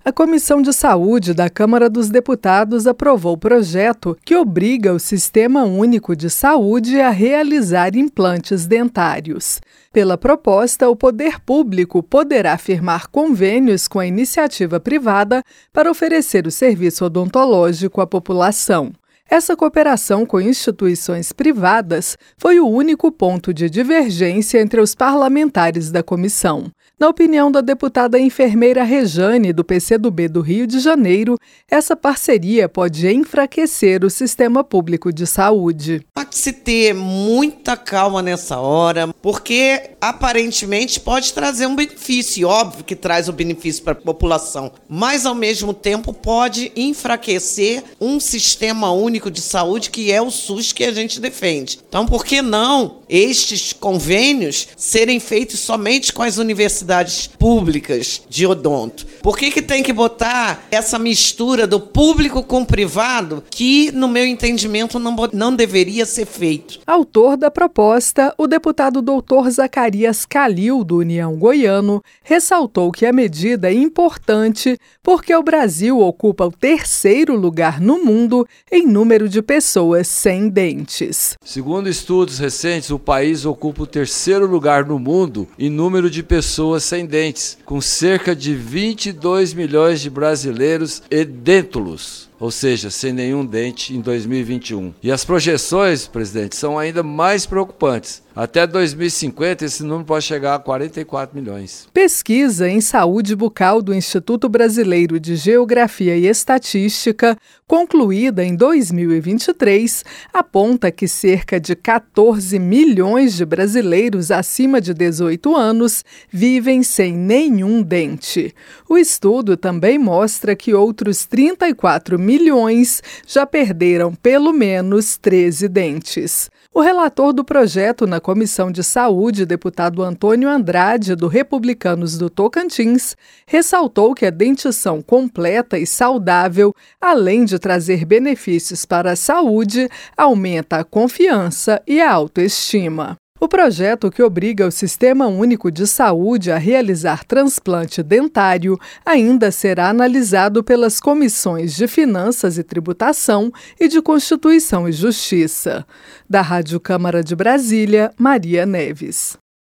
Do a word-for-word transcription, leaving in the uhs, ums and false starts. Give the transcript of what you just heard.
A Comissão de Saúde da Câmara dos Deputados aprovou o projeto que obriga o Sistema Único de Saúde a realizar implantes dentários. Pela proposta, o poder público poderá firmar convênios com a iniciativa privada para oferecer o serviço odontológico à população. Essa cooperação com instituições privadas foi o único ponto de divergência entre os parlamentares da comissão. Na opinião da deputada enfermeira Rejane, do P C do B do Rio de Janeiro, essa parceria pode enfraquecer o sistema público de saúde. Pode se ter muita calma nessa hora, porque aparentemente pode trazer um benefício, óbvio que traz o benefício para a população, mas ao mesmo tempo pode enfraquecer um sistema único de saúde que é o SUS que a gente defende. Então, por que não estes convênios serem feitos somente com as universidades públicas de odonto? Por que que tem que botar essa mistura do público com o privado que, no meu entendimento, não, não deveria ser feito? Autor da proposta, o deputado doutor Zacarias Calil, do União Goiano, ressaltou que a medida é importante porque o Brasil ocupa o terceiro lugar no mundo em número de pessoas sem dentes. Segundo estudos recentes, o país ocupa o terceiro lugar no mundo em número de pessoas sem dentes, com cerca de vinte e dois milhões de brasileiros edêntulos, ou seja, sem nenhum dente em dois mil e vinte e um. E as projeções, presidente, são ainda mais preocupantes. Até dois mil e cinquenta, esse número pode chegar a quarenta e quatro milhões. Pesquisa em saúde bucal do Instituto Brasileiro de Geografia e Estatística, concluída em dois mil e vinte e três, aponta que cerca de quatorze milhões de brasileiros acima de dezoito anos vivem sem nenhum dente. O estudo também mostra que outros trinta e quatro milhões já perderam pelo menos treze dentes. O relator do projeto na Comissão de Saúde, deputado Antônio Andrade, do Republicanos do Tocantins, ressaltou que a dentição completa e saudável, além de trazer benefícios para a saúde, aumenta a confiança e a autoestima. O projeto, que obriga o Sistema Único de Saúde a realizar transplante dentário, ainda será analisado pelas comissões de Finanças e Tributação e de Constituição e Justiça. Da Rádio Câmara de Brasília, Maria Neves.